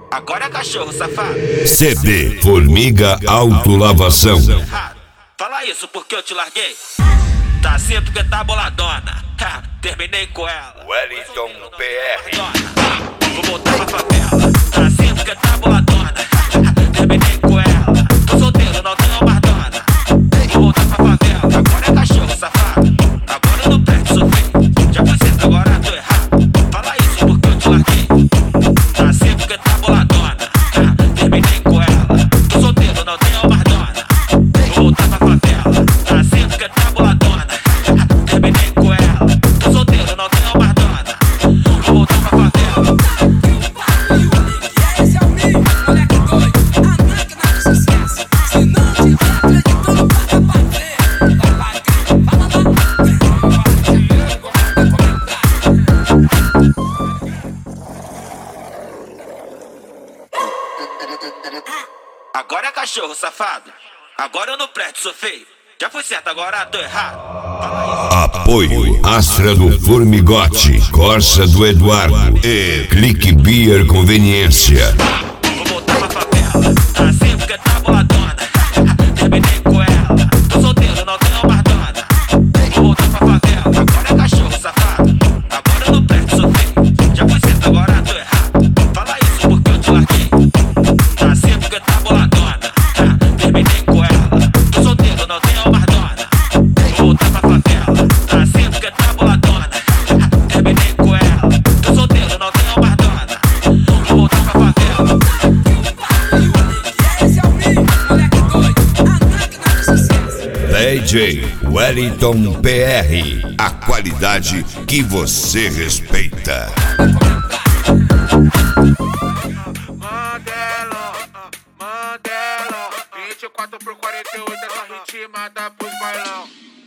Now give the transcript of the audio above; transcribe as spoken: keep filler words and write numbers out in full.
Agora é cachorro, safado. C D Formiga Autolavação. Fala isso porque eu te larguei. Tá assim porque tá boladona. Ha, terminei com ela. Wellington P R. Vou voltar pra favela. Tá assim porque tá boladona. Ha, terminei com ela. Tô solteiro, não tenho mais dona. Vou voltar pra favela. Agora é cachorro, safado. Agora eu não prego, sou feio. Já foi certo, agora tô errado. Fala isso porque eu te larguei. Tá assim porque tá boladona. Ha, terminei com ela. Tô solteiro, não tenho mais dona. Vou voltar pra favela. Tá assim porque tá boladona. Ha, terminei com ela. Tô solteiro, não tenho mais dona. Vou voltar pra favela. Esse é o meio, moleque doido, a máquina do sucesso. Se não tiver acreditando, paga pra ver. Vai lá, fala lá. Agora é cachorro, safado. Agora eu não presto, sou feio. Já foi certo, agora tô errado. Fala isso. Apoio Astra do Formigote, Corsa do Eduardo e Clique Beer Conveniência. Vou voltar pra favela. Tá assim porque tá boladona. Terminei com ela. Tô solteiro, não tenho mais dona. Vou voltar pra favela. Agora é cachorro, safado. Agora eu não presto, sou feio. Já foi certo, agora tô errado. Fala isso porque eu te larguei. Tá assim porque tá boladona. Terminei com ela. Tô solteiro, não tenho mais dona. Vou voltar pra favela. Tá assim porque tá boladona. Terminei com ela. Tô solteiro, não tenho mais dona. Vou voltar pra favela. Esse é o meio, moleque doido, a máquina do sucesso. D J Wellington P R, a qualidade que você respeita. Mandela, Mandela, vinte e quatro por quarenta e oito, essa ritmada pros bailão.